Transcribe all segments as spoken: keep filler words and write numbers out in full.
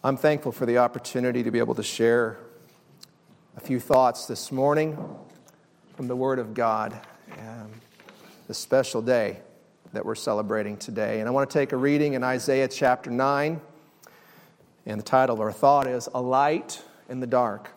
I'm thankful for the opportunity to be able to share a few thoughts this morning from the Word of God, um, this special day that we're celebrating today. And I want to take a reading in Isaiah chapter nine, and the title of our thought is A Light in the Dark.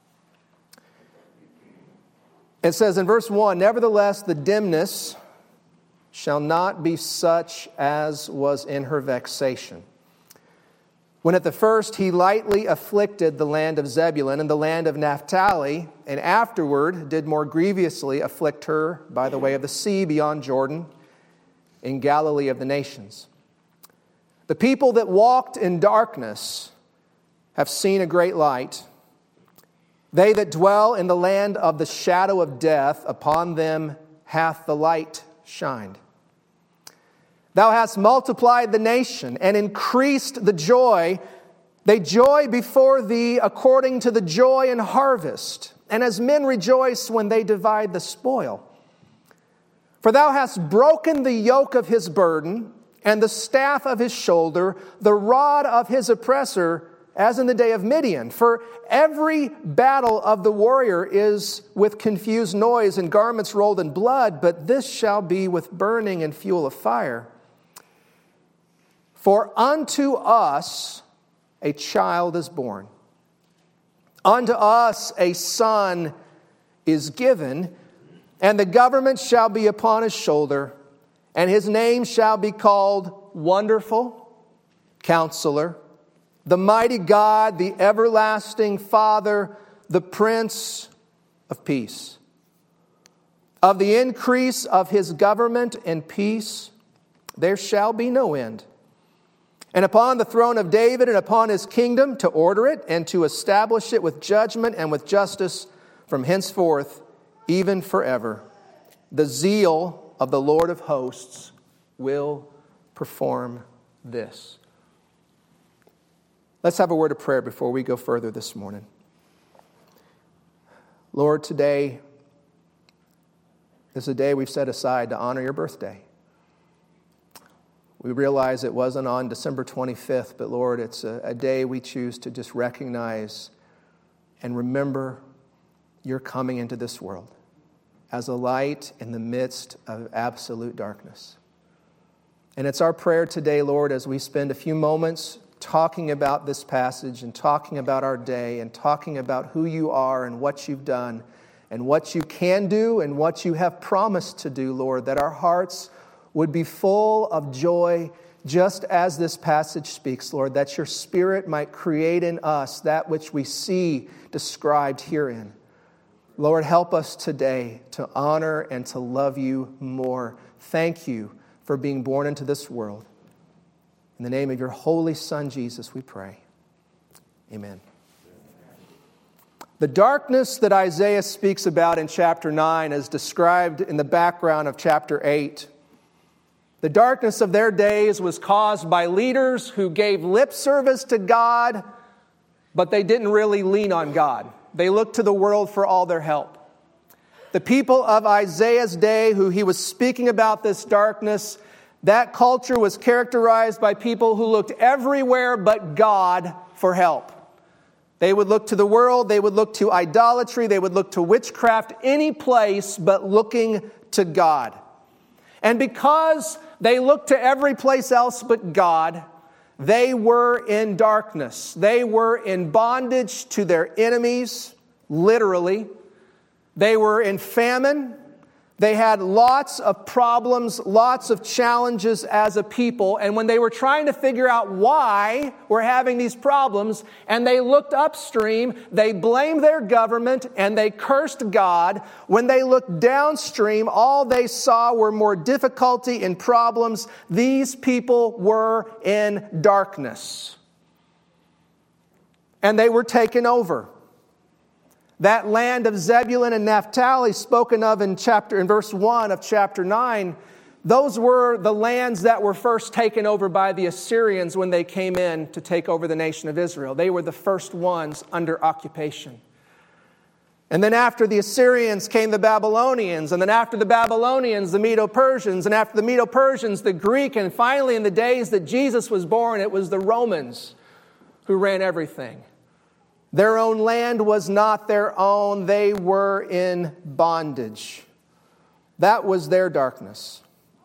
It says in verse one, "Nevertheless, the dimness shall not be such as was in her vexation. When at the first he lightly afflicted the land of Zebulun and the land of Naphtali, and afterward did more grievously afflict her by the way of the sea beyond Jordan, in Galilee of the nations. The people that walked in darkness have seen a great light. They that dwell in the land of the shadow of death, upon them hath the light shined. Thou hast multiplied the nation and increased the joy. They joy before thee according to the joy in harvest, and as men rejoice when they divide the spoil. For thou hast broken the yoke of his burden, and the staff of his shoulder, the rod of his oppressor, as in the day of Midian. For every battle of the warrior is with confused noise and garments rolled in blood, but this shall be with burning and fuel of fire. For unto us a child is born, unto us a son is given, and the government shall be upon his shoulder, and his name shall be called Wonderful, Counselor, the Mighty God, the Everlasting Father, the Prince of Peace. Of the increase of his government and peace there shall be no end. And upon the throne of David and upon his kingdom, to order it and to establish it with judgment and with justice from henceforth, even forever. The zeal of the Lord of hosts will perform this." Let's have a word of prayer before we go further this morning. Lord, today is a day we've set aside to honor your birthday. We realize it wasn't on December twenty-fifth, but Lord, it's a, a day we choose to just recognize and remember your coming into this world as a light in the midst of absolute darkness. And it's our prayer today, Lord, as we spend a few moments talking about this passage and talking about our day and talking about who you are and what you've done and what you can do and what you have promised to do, Lord, that our hearts would be full of joy, just as this passage speaks, Lord, that your Spirit might create in us that which we see described herein. Lord, help us today to honor and to love you more. Thank you for being born into this world. In the name of your holy Son, Jesus, we pray. Amen. The darkness that Isaiah speaks about in chapter nine is described in the background of chapter eight. The darkness of their days was caused by leaders who gave lip service to God, but they didn't really lean on God. They looked to the world for all their help. The people of Isaiah's day, who he was speaking about this darkness, that culture was characterized by people who looked everywhere but God for help. They would look to the world, they would look to idolatry, they would look to witchcraft, any place but looking to God. And because they looked to every place else but God, they were in darkness. They were in bondage to their enemies, literally. They were in famine. They had lots of problems, lots of challenges as a people. And when they were trying to figure out why we're having these problems, and they looked upstream, they blamed their government and they cursed God. When they looked downstream, all they saw were more difficulty and problems. These people were in darkness. And they were taken over. That land of Zebulun and Naphtali spoken of in chapter in verse one of chapter nine, those were the lands that were first taken over by the Assyrians when they came in to take over the nation of Israel. They were the first ones under occupation. And then after the Assyrians came the Babylonians, and then after the Babylonians, the Medo-Persians, and after the Medo-Persians, the Greek, and finally in the days that Jesus was born, it was the Romans who ran everything. Their own land was not their own. They were in bondage. That was their darkness.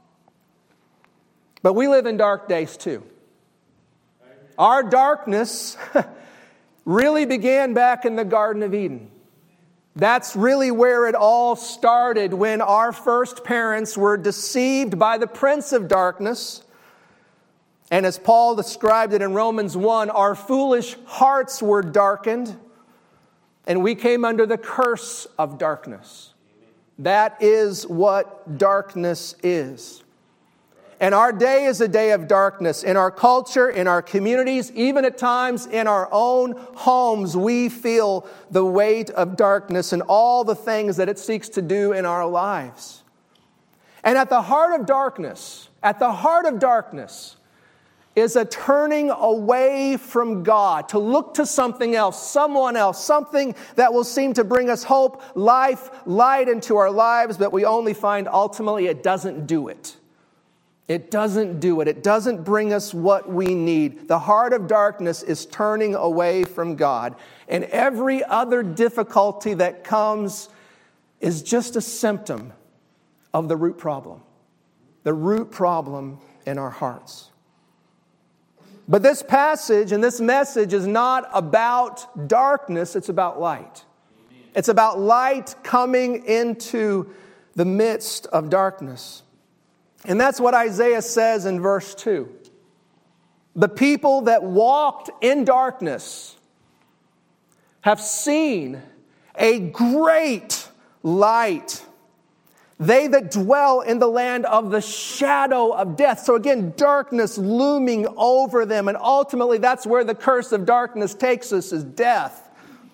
But we live in dark days too. Our darkness really began back in the Garden of Eden. That's really where it all started, when our first parents were deceived by the prince of darkness. And as Paul described it in Romans one, our foolish hearts were darkened, and we came under the curse of darkness. That is what darkness is. And our day is a day of darkness. In our culture, in our communities, even at times in our own homes, we feel the weight of darkness and all the things that it seeks to do in our lives. And at the heart of darkness, at the heart of darkness, is a turning away from God, to look to something else, someone else, something that will seem to bring us hope, life, light into our lives, but we only find ultimately it doesn't do it. It doesn't do it. It doesn't bring us what we need. The heart of darkness is turning away from God. And every other difficulty that comes is just a symptom of the root problem. The root problem in our hearts. But this passage and this message is not about darkness, it's about light. It's about light coming into the midst of darkness. And that's what Isaiah says in verse two. The people that walked in darkness have seen a great light. They that dwell in the land of the shadow of death. So again, darkness looming over them. And ultimately, that's where the curse of darkness takes us, is death.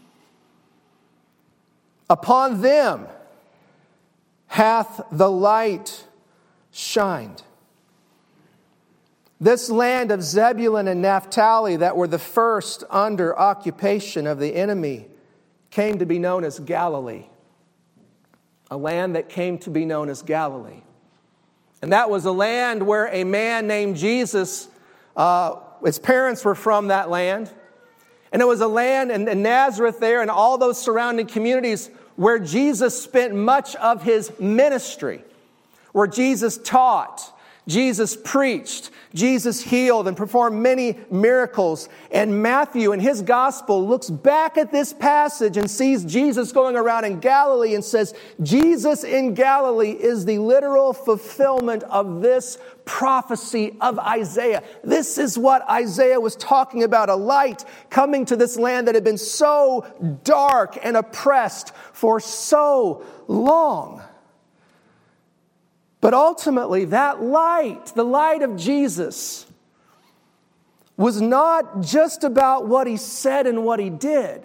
Upon them hath the light shined. This land of Zebulun and Naphtali that were the first under occupation of the enemy came to be known as Galilee. A land that came to be known as Galilee. And that was a land where a man named Jesus, uh, his parents were from that land. And it was a land in, in Nazareth there and all those surrounding communities where Jesus spent much of his ministry. Where Jesus taught, Jesus preached, Jesus healed and performed many miracles. And Matthew in his gospel looks back at this passage and sees Jesus going around in Galilee and says, Jesus in Galilee is the literal fulfillment of this prophecy of Isaiah. This is what Isaiah was talking about, a light coming to this land that had been so dark and oppressed for so long. But ultimately, that light, the light of Jesus, was not just about what he said and what he did,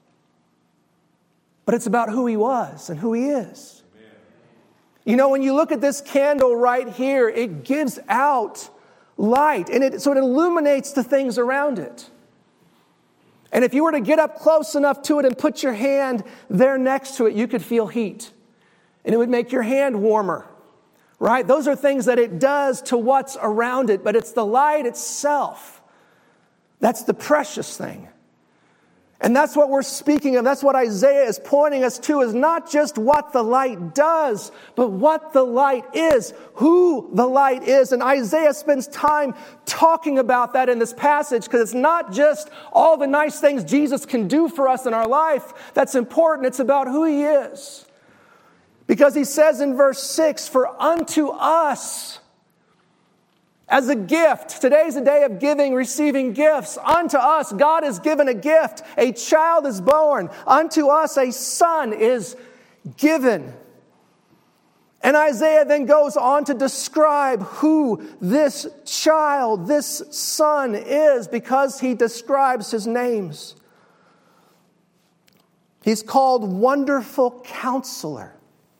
but it's about who he was and who he is. Amen. You know, when you look at this candle right here, it gives out light, and it so it illuminates the things around it. And if you were to get up close enough to it and put your hand there next to it, you could feel heat, and it would make your hand warmer. Right? Those are things that it does to what's around it, but it's the light itself. That's the precious thing. And that's what we're speaking of. That's what Isaiah is pointing us to, is not just what the light does, but what the light is, who the light is. And Isaiah spends time talking about that in this passage, because it's not just all the nice things Jesus can do for us in our life that's important. It's about who he is. Because he says in verse six, for unto us, as a gift, today's a day of giving, receiving gifts. Unto us, God has given a gift. A child is born. Unto us, a son is given. And Isaiah then goes on to describe who this child, this son is, because he describes his names. He's called Wonderful Counselor.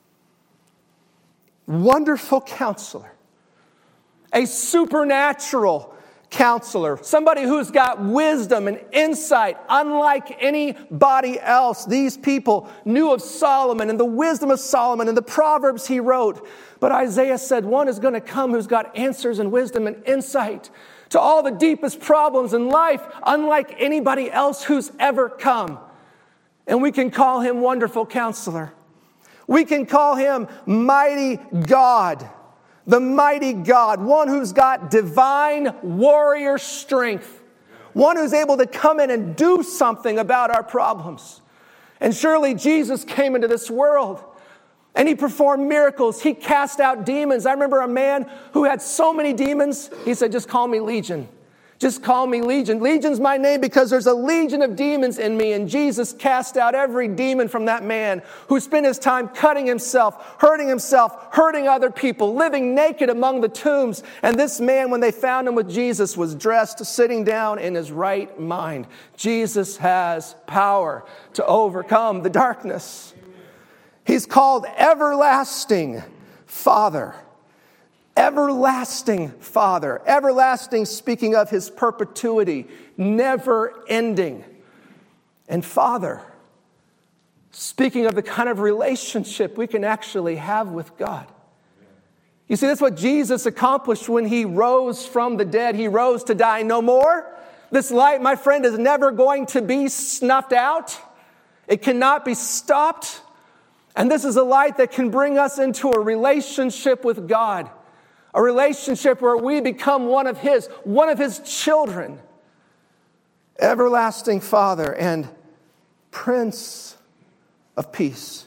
Wonderful Counselor. A supernatural counselor. Somebody who's got wisdom and insight unlike anybody else. These people knew of Solomon and the wisdom of Solomon and the Proverbs he wrote. But Isaiah said one is going to come who's got answers and wisdom and insight to all the deepest problems in life, unlike anybody else who's ever come. And we can call him Wonderful Counselor. We can call him Mighty God, the Mighty God, one who's got divine warrior strength, one who's able to come in and do something about our problems. And surely Jesus came into this world and he performed miracles. He cast out demons. I remember a man who had so many demons, he said, just call me Legion. Just call me Legion. Legion's my name because there's a legion of demons in me. And Jesus cast out every demon from that man who spent his time cutting himself, hurting himself, hurting other people, living naked among the tombs. And this man, when they found him with Jesus, was dressed, sitting down in his right mind. Jesus has power to overcome the darkness. He's called Everlasting Father. Everlasting Father. Everlasting, speaking of his perpetuity, never ending. And Father, speaking of the kind of relationship we can actually have with God. You see, that's what Jesus accomplished when he rose from the dead. He rose to die no more. This light, my friend, is never going to be snuffed out. It cannot be stopped. And this is a light that can bring us into a relationship with God. A relationship where we become one of his, one of his children. Everlasting Father and Prince of Peace.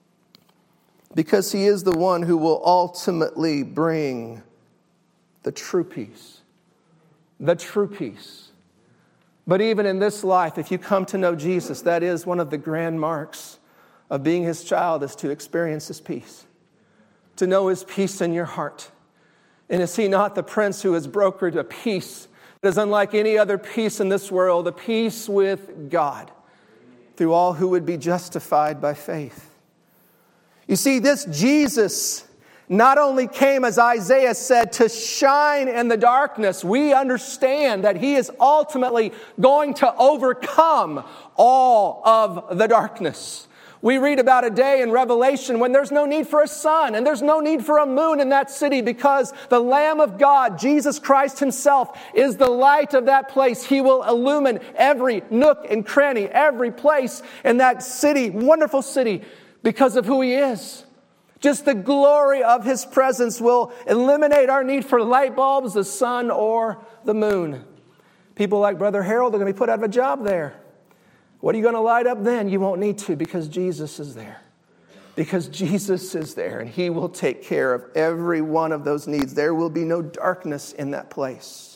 Because he is the one who will ultimately bring the true peace. The true peace. But even in this life, if you come to know Jesus, that is one of the grand marks of being his child, is to experience his peace. To know his peace in your heart. And is he not the Prince who has brokered a peace that is unlike any other peace in this world, a peace with God through all who would be justified by faith? You see, this Jesus not only came, as Isaiah said, to shine in the darkness. We understand that he is ultimately going to overcome all of the darkness. We read about a day in Revelation when there's no need for a sun and there's no need for a moon in that city because the Lamb of God, Jesus Christ himself, is the light of that place. He will illumine every nook and cranny, every place in that city, wonderful city, because of who he is. Just the glory of his presence will eliminate our need for light bulbs, the sun, or the moon. People like Brother Harold are going to be put out of a job there. What are you going to light up then? You won't need to because Jesus is there. Because Jesus is there and he will take care of every one of those needs. There will be no darkness in that place.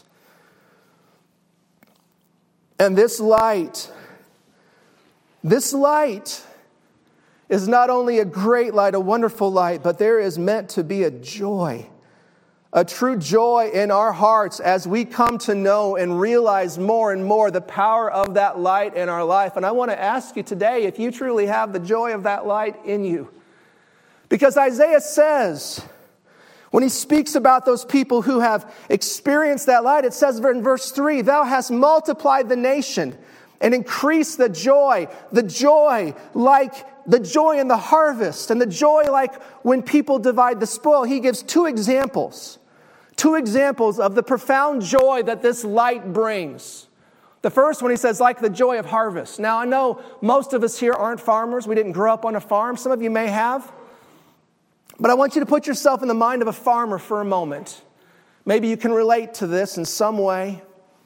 And this light, this light is not only a great light, a wonderful light, but there is meant to be a joy. A true joy in our hearts as we come to know and realize more and more the power of that light in our life. And I want to ask you today if you truly have the joy of that light in you. Because Isaiah says, when he speaks about those people who have experienced that light, it says in verse three, "Thou hast multiplied the nation and increased the joy, the joy like the joy in the harvest and the joy like when people divide the spoil." He gives two examples. Two examples of the profound joy that this light brings. The first one, he says, like the joy of harvest. Now, I know most of us here aren't farmers. We didn't grow up on a farm. Some of you may have. But I want you to put yourself in the mind of a farmer for a moment. Maybe you can relate to this in some way.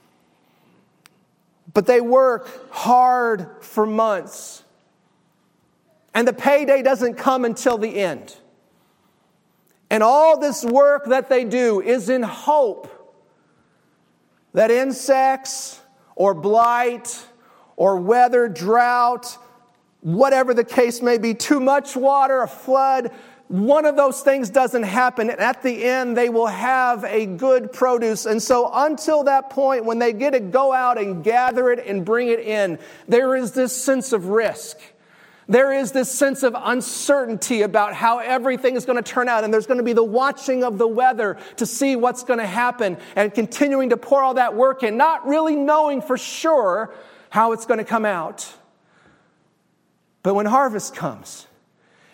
But they work hard for months. And the payday doesn't come until the end. And all this work that they do is in hope that insects or blight or weather, drought, whatever the case may be, too much water, a flood, one of those things doesn't happen. And at the end, they will have a good produce. And so until that point, when they get to go out and gather it and bring it in, there is this sense of risk. There is this sense of uncertainty about how everything is going to turn out. And there's going to be the watching of the weather to see what's going to happen and continuing to pour all that work in, not really knowing for sure how it's going to come out. But when harvest comes,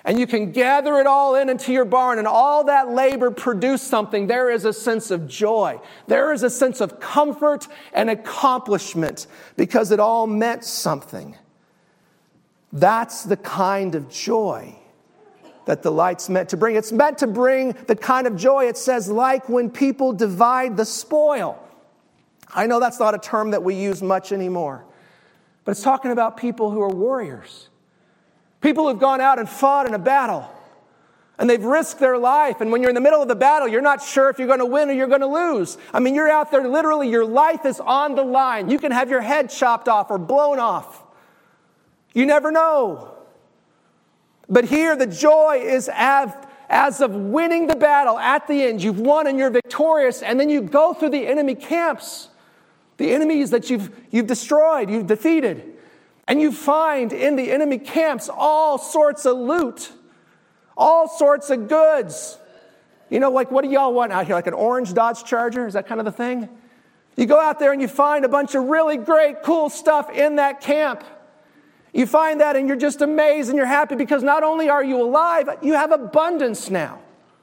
and you can gather it all in into your barn, and all that labor produced something, there is a sense of joy. There is a sense of comfort and accomplishment because it all meant something. That's the kind of joy that the light's meant to bring. It's meant to bring the kind of joy, it says, like when people divide the spoil. I know that's not a term that we use much anymore, but it's talking about people who are warriors. People who've gone out and fought in a battle, and they've risked their life. And when you're in the middle of the battle, you're not sure if you're going to win or you're going to lose. I mean, you're out there, literally, your life is on the line. You can have your head chopped off or blown off. You never know. But here, the joy is as, as of winning the battle at the end. You've won and you're victorious, and then you go through the enemy camps, the enemies that you've, you've destroyed, you've defeated. And you find in the enemy camps all sorts of loot, all sorts of goods. You know, like what do y'all want out here? Like an orange Dodge Charger? Is that kind of the thing? You go out there and you find a bunch of really great, cool stuff in that camp. You find that and you're just amazed and you're happy because not only are you alive, you have abundance now.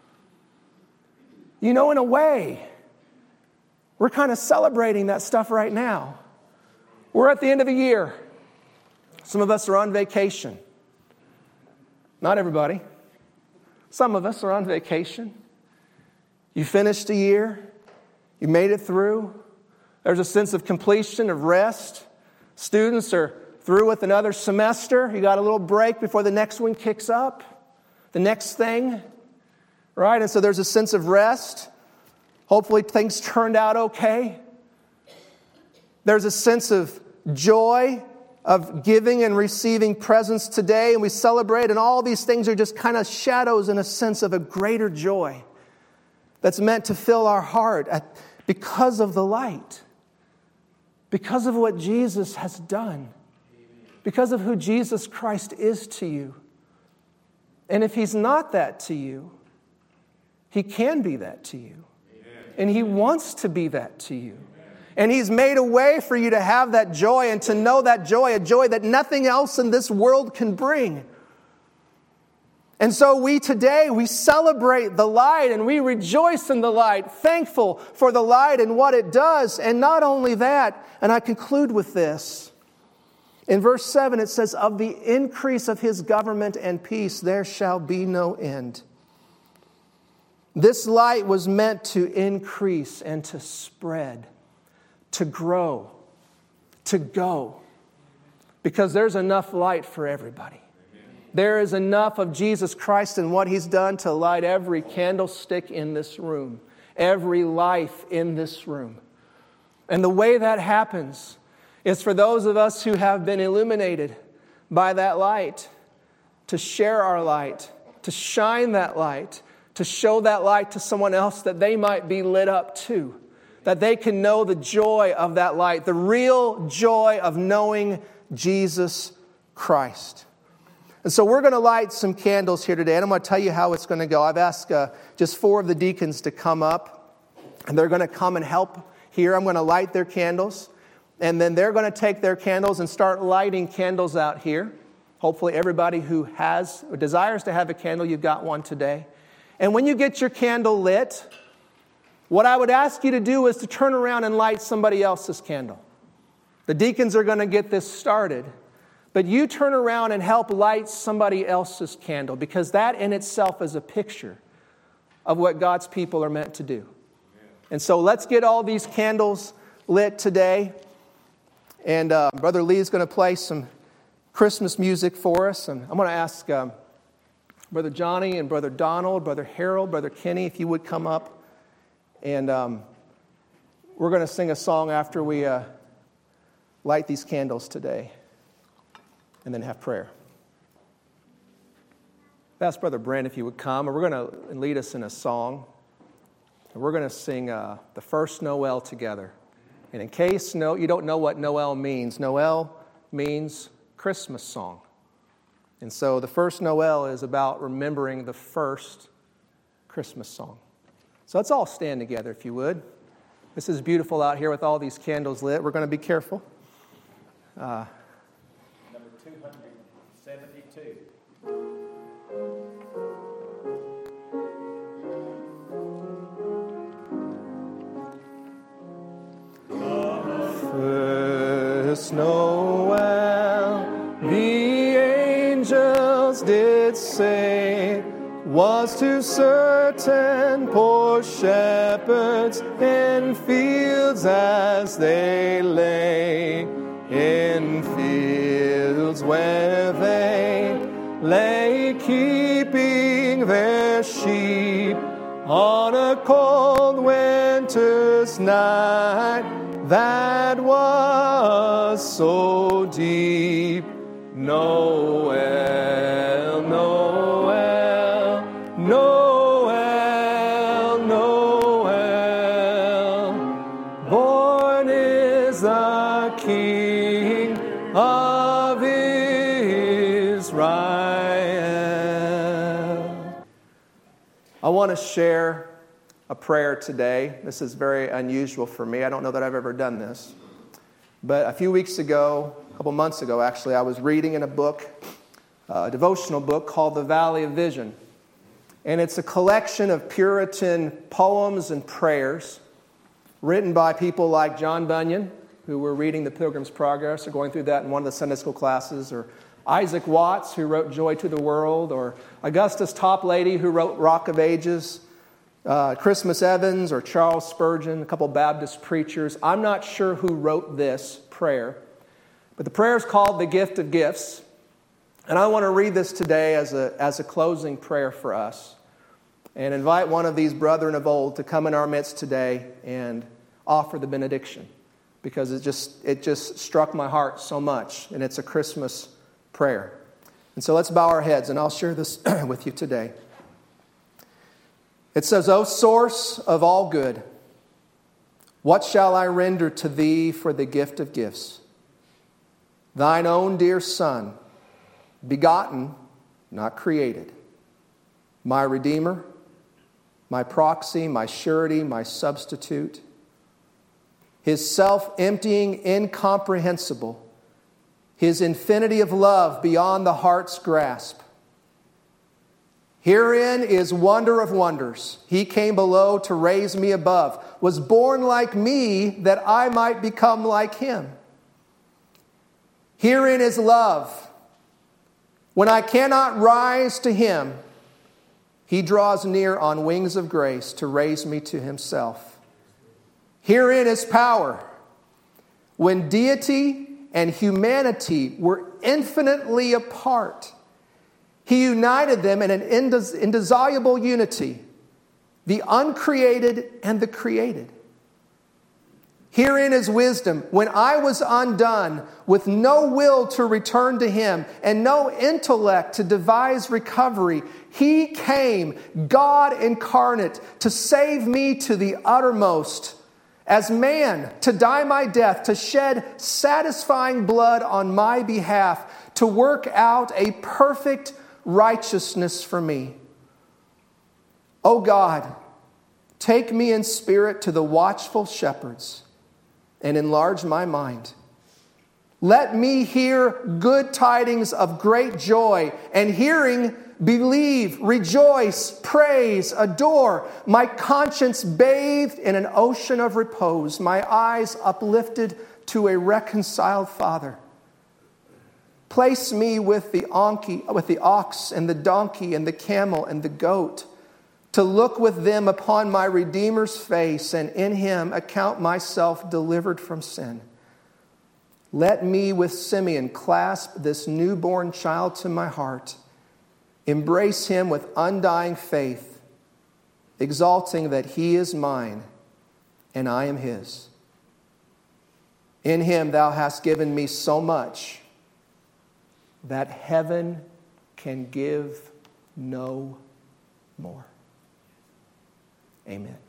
You know, in a way, we're kind of celebrating that stuff right now. We're at the end of a year. Some of us are on vacation. Not everybody. Some of us are on vacation. You finished a year. You made it through. There's a sense of completion, of rest. Students are through with another semester. You got a little break before the next one kicks up. The next thing. Right? And so there's a sense of rest. Hopefully things turned out okay. There's a sense of joy, of giving and receiving presents today, and we celebrate, and all these things are just kind of shadows in a sense of a greater joy that's meant to fill our heart at, because of the light, because of what Jesus has done, because of who Jesus Christ is to you. And if He's not that to you, He can be that to you. And He wants to be that to you. And He's made a way for you to have that joy and to know that joy, a joy that nothing else in this world can bring. And so we today, we celebrate the light and we rejoice in the light, thankful for the light and what it does. And not only that, and I conclude with this. In verse seven, it says, of the increase of His government and peace, there shall be no end. This light was meant to increase and to spread, to grow, to go. Because there's enough light for everybody. There is enough of Jesus Christ and what He's done to light every candlestick in this room, every life in this room. And the way that happens is for those of us who have been illuminated by that light, to share our light, to shine that light, to show that light to someone else that they might be lit up too. That they can know the joy of that light, the real joy of knowing Jesus Christ. And so we're going to light some candles here today, and I'm going to tell you how it's going to go. I've asked uh, just four of the deacons to come up, and they're going to come and help here. I'm going to light their candles, and then they're going to take their candles and start lighting candles out here. Hopefully everybody who has or desires to have a candle, you've got one today. And when you get your candle lit, what I would ask you to do is to turn around and light somebody else's candle. The deacons are going to get this started, but you turn around and help light somebody else's candle, because that in itself is a picture of what God's people are meant to do. And so let's get all these candles lit today. And uh, Brother Lee is going to play some Christmas music for us. And I'm going to ask um, Brother Johnny and Brother Donald, Brother Harold, Brother Kenny, if you would come up. And um, we're going to sing a song after we uh, light these candles today, and then have prayer. Ask Brother Brent if he would come, and we're going to lead us in a song. And we're going to sing uh, the first Noel together. And in case no, you don't know what Noel means, Noel means Christmas song. And so the first Noel is about remembering the first Christmas song. So let's all stand together, if you would. This is beautiful out here with all these candles lit. We're going to be careful. Uh, Number two hundred seventy-two. Christmas Noel, the angels did say, was to certain poor shepherds in fields as they lay, in fields where they lay keeping their sheep on a cold winter's night that was so deep. Noel, Noel, Noel, Noel, born is the King of Israel. I want to share a prayer today. This is very unusual for me. I don't know that I've ever done this. But a few weeks ago, a couple months ago actually, I was reading in a book, a devotional book called The Valley of Vision. And it's a collection of Puritan poems and prayers written by people like John Bunyan, who were reading the Pilgrim's Progress or going through that in one of the Sunday school classes, or Isaac Watts, who wrote Joy to the World, or Augustus Toplady, who wrote Rock of Ages, uh, Christmas Evans, or Charles Spurgeon, a couple Baptist preachers. I'm not sure who wrote this prayer, but the prayer is called The Gift of Gifts. And I want to read this today as a, as a closing prayer for us and invite one of these brethren of old to come in our midst today and offer the benediction, because it just, it just struck my heart so much, and it's a Christmas prayer. And so let's bow our heads, and I'll share this with you today. It says, O source of all good, what shall I render to thee for the gift of gifts? Thine own dear Son, begotten, not created, my Redeemer, my proxy, my surety, my substitute, His self-emptying, incomprehensible, His infinity of love beyond the heart's grasp. Herein is wonder of wonders. He came below to raise me above, was born like me that I might become like Him. Herein is love. When I cannot rise to Him, He draws near on wings of grace to raise me to Himself. Herein is power. When deity and humanity were infinitely apart, He united them in an indis- indissoluble unity, the uncreated and the created. Herein is wisdom. When I was undone, with no will to return to Him and no intellect to devise recovery, He came, God incarnate, to save me to the uttermost. As man, to die my death, to shed satisfying blood on my behalf, to work out a perfect righteousness for me. O God, take me in spirit to the watchful shepherds and enlarge my mind. Let me hear good tidings of great joy, and hearing, believe, rejoice, praise, adore. My conscience bathed in an ocean of repose, my eyes uplifted to a reconciled Father. Place me with the onky, with the ox and the donkey and the camel and the goat, to look with them upon my Redeemer's face, and in Him account myself delivered from sin. Let me with Simeon clasp this newborn child to my heart, embrace Him with undying faith, exalting that He is mine and I am His. In Him Thou hast given me so much that heaven can give no more. Amen.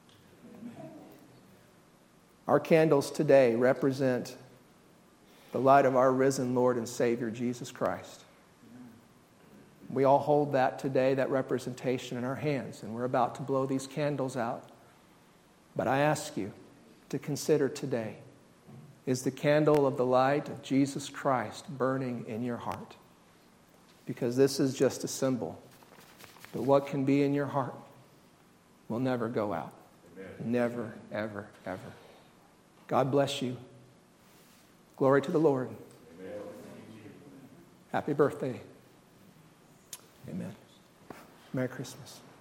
Our candles today represent the light of our risen Lord and Savior, Jesus Christ. We all hold that today, that representation in our hands, and we're about to blow these candles out. But I ask you to consider today, is the candle of the light of Jesus Christ burning in your heart? Because this is just a symbol. But what can be in your heart will never go out. Amen. Never, ever, ever. God bless you. Glory to the Lord. Amen. Happy birthday. Amen. Merry Christmas.